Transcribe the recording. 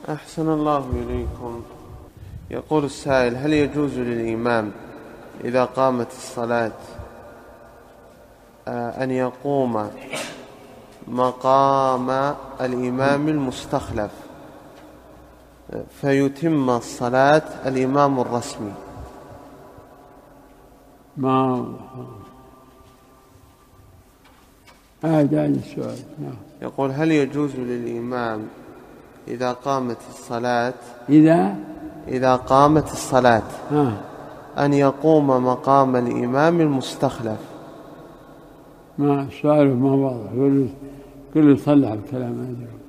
أحسن الله إليكم. يقول السائل: هل يجوز للإمام إذا قامت الصلاة أن يقوم مقام الإمام المستخلف فيتم الصلاة الإمام الرسمي؟ ما هذا السؤال. يقول: هل يجوز للإمام إذا قامت الصلاة إذا قامت الصلاة أن يقوم مقام الإمام المستخلف؟ ما سؤاله ما واضح، كل صلح الكلام هذا.